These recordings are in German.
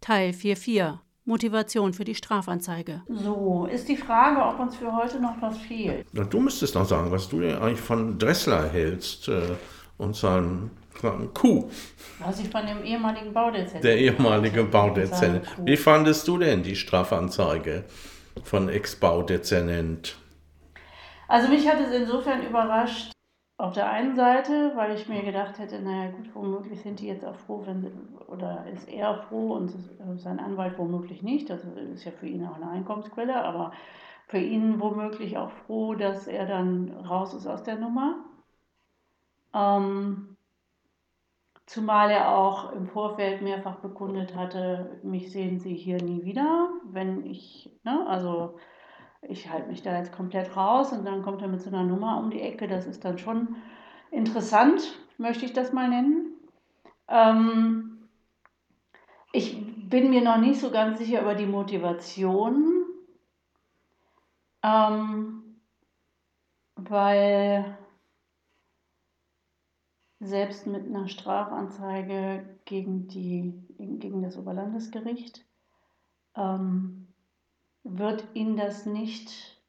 Teil 4.4 Motivation für die Strafanzeige. So, ist die Frage, ob uns für heute noch was fehlt. Na, du müsstest noch sagen, was du denn eigentlich von Dressler hältst und seinem Coup. Was ich von dem ehemaligen Baudezernent. Der ehemalige Baudezernent. Wie fandest du denn die Strafanzeige von Ex-Baudezernent? Also mich hat es insofern überrascht, auf der einen Seite, weil ich mir gedacht hätte, naja gut, womöglich sind die jetzt auch froh, oder ist er froh und sein Anwalt womöglich nicht. Das ist ja für ihn auch eine Einkommensquelle, aber für ihn womöglich auch froh, dass er dann raus ist aus der Nummer. Zumal er auch im Vorfeld mehrfach bekundet hatte, mich sehen Sie hier nie wieder, wenn ich, also ich halte mich da jetzt komplett raus und dann kommt er mit so einer Nummer um die Ecke. Das ist dann schon interessant, möchte ich das mal nennen. Ich bin mir noch nicht so ganz sicher über die Motivation, weil selbst mit einer Strafanzeige gegen das Oberlandesgericht wird ihn das nicht,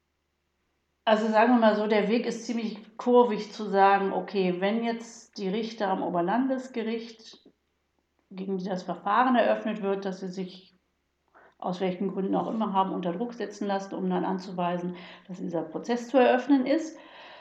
also sagen wir mal so, der Weg ist ziemlich kurvig zu sagen, okay, wenn jetzt die Richter am Oberlandesgericht, gegen die das Verfahren eröffnet wird, dass sie sich aus welchen Gründen auch immer haben unter Druck setzen lassen, um dann anzuweisen, dass dieser Prozess zu eröffnen ist,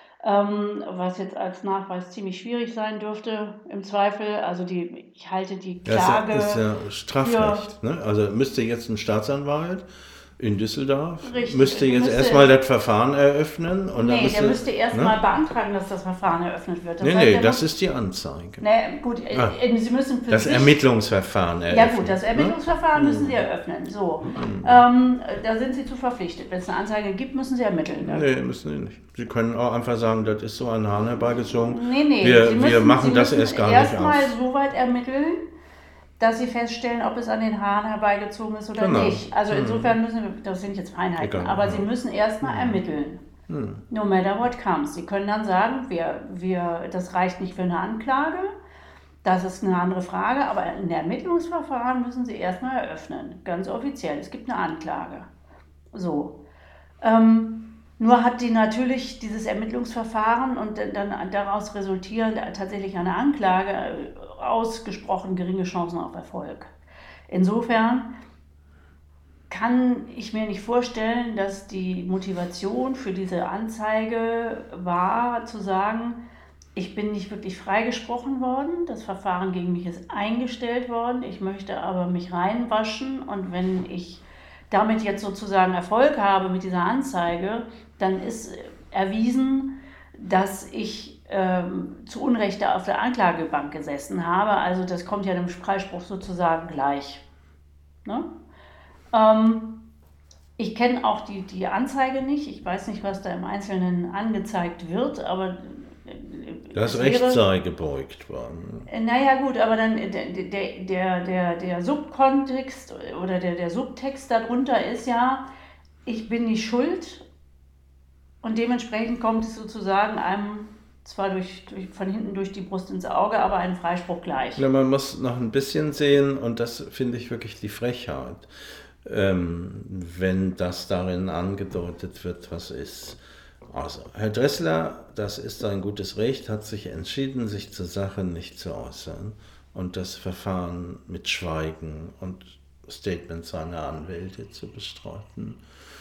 was jetzt als Nachweis ziemlich schwierig sein dürfte im Zweifel. Also ich halte die Klage... Das ist ja Strafrecht. Ne? Also müsste jetzt ein Staatsanwalt in Düsseldorf, müsste jetzt erstmal das Verfahren eröffnen. Und nee, der müsste erstmal beantragen, dass das Verfahren eröffnet wird. Das ist die Anzeige. Gut, Sie müssen für das Ermittlungsverfahren eröffnen. Ja gut, das Ermittlungsverfahren müssen Sie eröffnen. So, da sind Sie zu verpflichtet. Wenn es eine Anzeige gibt, müssen Sie ermitteln. Nee, müssen Sie nicht. Sie können auch einfach sagen, das ist so an den Hahn herbeigezogen. Nee, wir machen das erst gar nicht auf. Erstmal so weit ermitteln, dass Sie feststellen, ob es an den Haaren herbeigezogen ist oder nicht. Also insofern müssen wir, das sind jetzt Feinheiten, aber Sie müssen erstmal ermitteln. No matter what comes. Sie können dann sagen, das reicht nicht für eine Anklage, das ist eine andere Frage, aber ein Ermittlungsverfahren müssen Sie erstmal eröffnen, ganz offiziell. Es gibt eine Anklage. So. Nur hat die natürlich dieses Ermittlungsverfahren und dann daraus resultierend tatsächlich eine Anklage ausgesprochen geringe Chancen auf Erfolg. Insofern kann ich mir nicht vorstellen, dass die Motivation für diese Anzeige war, zu sagen, ich bin nicht wirklich freigesprochen worden, das Verfahren gegen mich ist eingestellt worden, ich möchte aber mich reinwaschen und wenn ich damit jetzt sozusagen Erfolg habe mit dieser Anzeige, dann ist erwiesen, dass ich zu Unrecht auf der Anklagebank gesessen habe. Also das kommt ja dem Freispruch sozusagen gleich. Ne? Ich kenne auch die Anzeige nicht. Ich weiß nicht, was da im Einzelnen angezeigt wird, aber das Recht sei gebeugt worden. Naja gut, aber dann der Subkontext oder der Subtext darunter ist ja, ich bin nicht schuld und dementsprechend kommt es sozusagen einem zwar von hinten durch die Brust ins Auge, aber ein Freispruch gleich. Ja, man muss noch ein bisschen sehen und das finde ich wirklich die Frechheit, wenn das darin angedeutet wird, was ist. Also, Herr Dressler, das ist sein gutes Recht, hat sich entschieden, sich zur Sache nicht zu äußern und das Verfahren mit Schweigen und Statement seiner Anwälte zu bestreiten.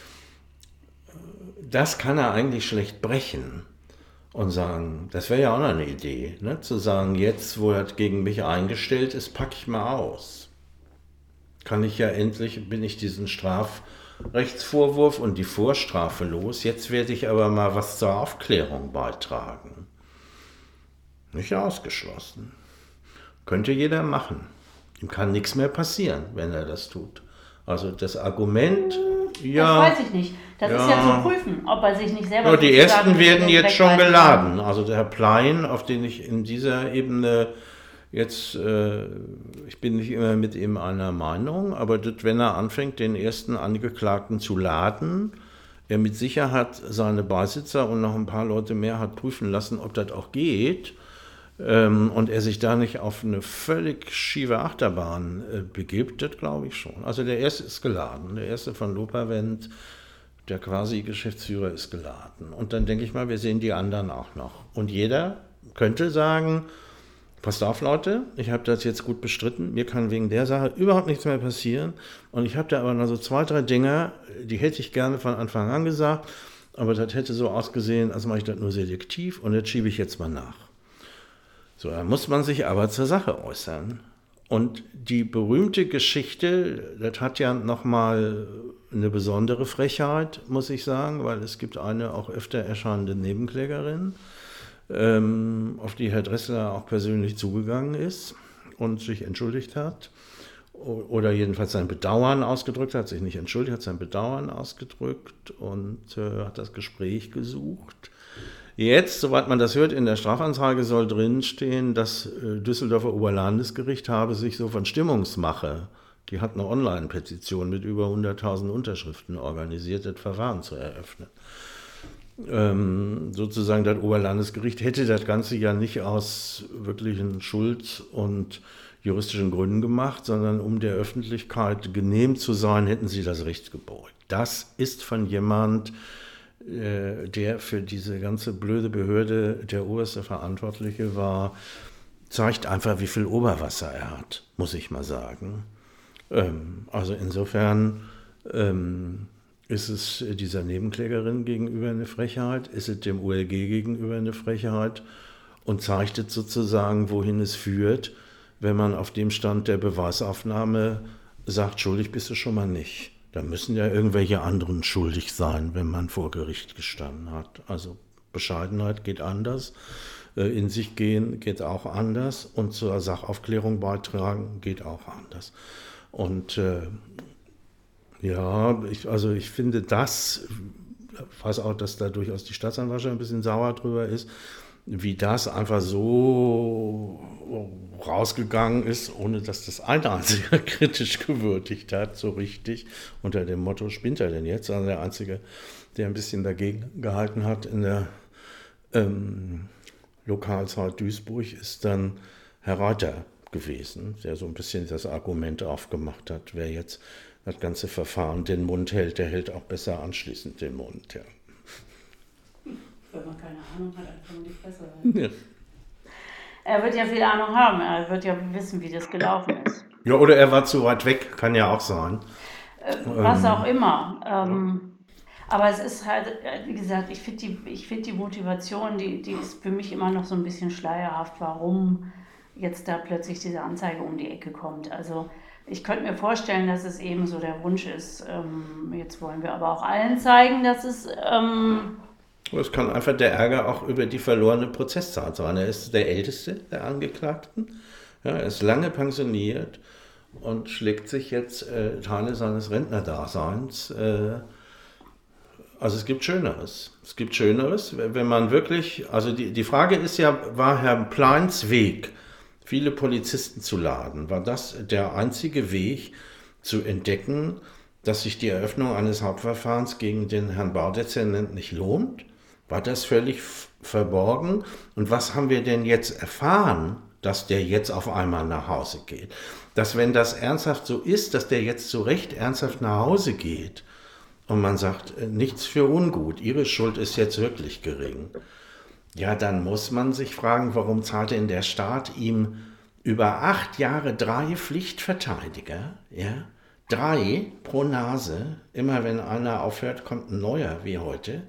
Das kann er eigentlich schlecht brechen und sagen, das wäre ja auch noch eine Idee, ne? Zu sagen, jetzt, wo er gegen mich eingestellt ist, packe ich mal aus. Bin ich diesen Strafrechtsvorwurf und die Vorstrafe los. Jetzt werde ich aber mal was zur Aufklärung beitragen. Nicht ausgeschlossen. Könnte jeder machen. Ihm kann nichts mehr passieren, wenn er das tut. Also das Argument, ja... Das weiß ich nicht. Das ist ja zu prüfen, ob er sich nicht selber... Ja, die ersten werden jetzt schon geladen. Also der Herr Plein, auf den ich in dieser Ebene... Jetzt, ich bin nicht immer mit ihm einer Meinung, aber wenn er anfängt, den ersten Angeklagten zu laden, er mit Sicherheit seine Beisitzer und noch ein paar Leute mehr hat prüfen lassen, ob das auch geht, und er sich da nicht auf eine völlig schiefe Achterbahn begibt, das glaube ich schon. Also der erste ist geladen, der erste von Lopavent, der quasi Geschäftsführer ist geladen. Und dann denke ich mal, wir sehen die anderen auch noch. Und jeder könnte sagen, passt auf Leute, ich habe das jetzt gut bestritten, mir kann wegen der Sache überhaupt nichts mehr passieren. Und ich habe da aber noch so 2, 3 Dinge, die hätte ich gerne von Anfang an gesagt, aber das hätte so ausgesehen, als mache ich das nur selektiv und das schiebe ich jetzt mal nach. So, da muss man sich aber zur Sache äußern. Und die berühmte Geschichte, das hat ja nochmal eine besondere Frechheit, muss ich sagen, weil es gibt eine auch öfter erscheinende Nebenklägerin, auf die Herr Dressler auch persönlich zugegangen ist und sich entschuldigt hat. Oder jedenfalls sein Bedauern ausgedrückt hat, sich nicht entschuldigt, hat sein Bedauern ausgedrückt und hat das Gespräch gesucht. Jetzt, soweit man das hört, in der Strafanzeige soll drinstehen, das Düsseldorfer Oberlandesgericht habe sich so von Stimmungsmache, die hat eine Online-Petition mit über 100.000 Unterschriften organisiert, das Verfahren zu eröffnen. Sozusagen das Oberlandesgericht hätte das Ganze ja nicht aus wirklichen Schuld- und juristischen Gründen gemacht, sondern um der Öffentlichkeit genehm zu sein, hätten sie das Recht gebeugt. Das ist von jemand, der für diese ganze blöde Behörde der oberste Verantwortliche war, zeigt einfach, wie viel Oberwasser er hat, muss ich mal sagen. Also insofern ist es dieser Nebenklägerin gegenüber eine Frechheit, ist es dem OLG gegenüber eine Frechheit und zeigt es sozusagen, wohin es führt, wenn man auf dem Stand der Beweisaufnahme sagt, schuldig bist du schon mal nicht. Da müssen ja irgendwelche anderen schuldig sein, wenn man vor Gericht gestanden hat. Also Bescheidenheit geht anders, in sich gehen geht auch anders und zur Sachaufklärung beitragen geht auch anders. Und ich finde das, ich weiß auch, dass da durchaus die Staatsanwaltschaft ein bisschen sauer drüber ist, wie das einfach so rausgegangen ist, ohne dass das ein einziger kritisch gewürdigt hat, so richtig, unter dem Motto, spinnt er denn jetzt? Also der Einzige, der ein bisschen dagegen gehalten hat in der Lokalzeit Duisburg, ist dann Herr Reuter gewesen, der so ein bisschen das Argument aufgemacht hat, wer jetzt das ganze Verfahren den Mund hält, der hält auch besser anschließend den Mund, ja. Wenn man keine Ahnung hat, dann kann man nicht besser sein. Ja. Er wird ja viel Ahnung haben, er wird ja wissen, wie das gelaufen ist. Ja, oder er war zu weit weg, kann ja auch sein. Was auch immer. Aber es ist halt, wie gesagt, ich find die Motivation, die ist für mich immer noch so ein bisschen schleierhaft, warum jetzt da plötzlich diese Anzeige um die Ecke kommt. Also ich könnte mir vorstellen, dass es eben so der Wunsch ist, jetzt wollen wir aber auch allen zeigen, dass es... Es kann einfach der Ärger auch über die verlorene Prozesszeit sein. Er ist der Älteste der Angeklagten, ja, er ist lange pensioniert und schlägt sich jetzt Teile seines Rentnerdaseins. Also es gibt Schöneres. Es gibt Schöneres, wenn man wirklich, also die Frage ist ja, war Herr Pleins Weg, viele Polizisten zu laden, war das der einzige Weg zu entdecken, dass sich die Eröffnung eines Hauptverfahrens gegen den Herrn Baudezernent nicht lohnt? War das völlig verborgen? Und was haben wir denn jetzt erfahren, dass der jetzt auf einmal nach Hause geht? Dass wenn das ernsthaft so ist, dass der jetzt zu Recht ernsthaft nach Hause geht und man sagt, nichts für ungut, Ihre Schuld ist jetzt wirklich gering. Ja, dann muss man sich fragen, warum zahlt denn der Staat ihm über 8 Jahre 3 Pflichtverteidiger, ja? 3 pro Nase, immer wenn einer aufhört, kommt ein neuer wie heute.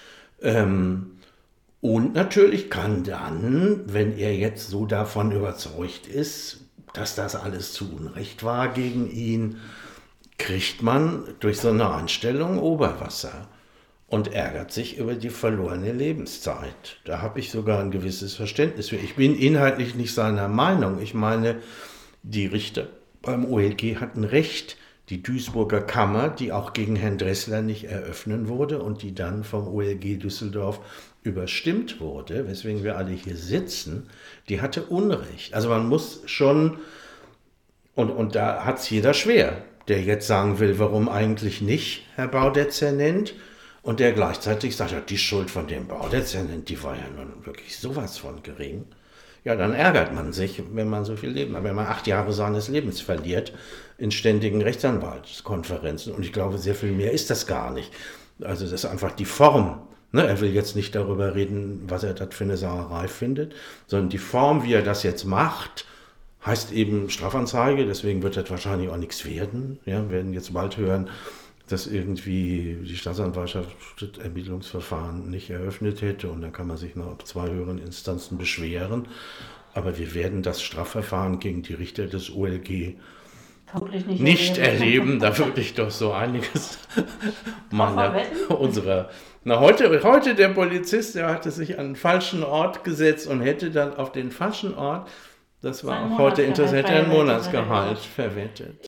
Und natürlich kann dann, wenn er jetzt so davon überzeugt ist, dass das alles zu Unrecht war gegen ihn, kriegt man durch so eine Einstellung Oberwasser und ärgert sich über die verlorene Lebenszeit. Da habe ich sogar ein gewisses Verständnis für. Ich bin inhaltlich nicht seiner Meinung. Ich meine, die Richter beim OLG hatten recht. Die Duisburger Kammer, die auch gegen Herrn Dressler nicht eröffnen wurde und die dann vom OLG Düsseldorf überstimmt wurde, weswegen wir alle hier sitzen, die hatte Unrecht. Also man muss schon, und da hat es jeder schwer, der jetzt sagen will, warum eigentlich nicht Herr Baudezernent und der gleichzeitig sagt, ja, die Schuld von dem Baudezernent, die war ja nun wirklich sowas von gering. ja, dann ärgert man sich, wenn man so viel Leben hat. Wenn man 8 Jahre seines Lebens verliert in ständigen Rechtsanwaltskonferenzen. Und ich glaube, sehr viel mehr ist das gar nicht. Also das ist einfach die Form. Ne? Er will jetzt nicht darüber reden, was er das für eine Sauerei findet, sondern die Form, wie er das jetzt macht, heißt eben Strafanzeige. Deswegen wird das wahrscheinlich auch nichts werden. Ja, wir werden jetzt bald hören, dass irgendwie die Staatsanwaltschaft das Ermittlungsverfahren nicht eröffnet hätte und dann kann man sich noch auf 2 höheren Instanzen beschweren. Aber wir werden das Strafverfahren gegen die Richter des OLG nicht erleben. Da würde ich doch so einiges unserer... heute der Polizist, der hatte sich an den falschen Ort gesetzt und hätte dann auf den falschen Ort, das war auch heute interessant, ein Monatsgehalt verwettet.